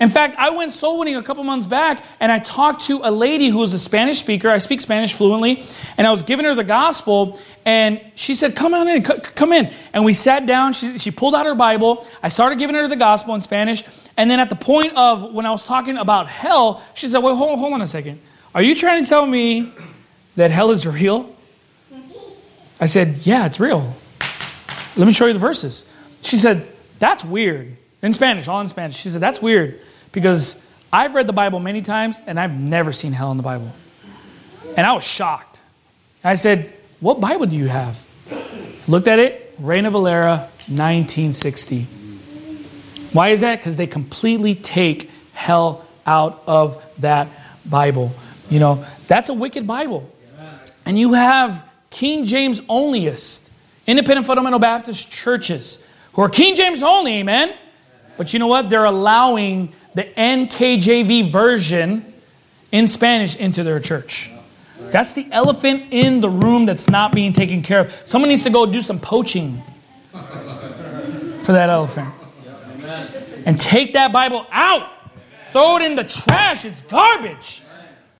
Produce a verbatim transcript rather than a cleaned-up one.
In fact, I went soul winning a couple months back, and I talked to a lady who was a Spanish speaker. I speak Spanish fluently, and I was giving her the gospel, and she said, come on in, c- come in. And we sat down. She, she pulled out her Bible. I started giving her the gospel in Spanish, and then at the point of when I was talking about hell, she said, wait, hold, hold on a second. Are you trying to tell me that hell is real? I said, yeah, it's real. Let me show you the verses. She said, that's weird. In Spanish, all in Spanish. She said, that's weird because I've read the Bible many times and I've never seen hell in the Bible. And I was shocked. I said, what Bible do you have? Looked at it, Reina Valera, nineteen sixty. Why is that? Because they completely take hell out of that Bible. You know, that's a wicked Bible. And you have King James onlyists, independent fundamental Baptist churches who are King James only, amen? But you know what? They're allowing the N K J V version in Spanish into their church. That's the elephant in the room that's not being taken care of. Someone needs to go do some poaching for that elephant. And take that Bible out. Throw it in the trash. It's garbage.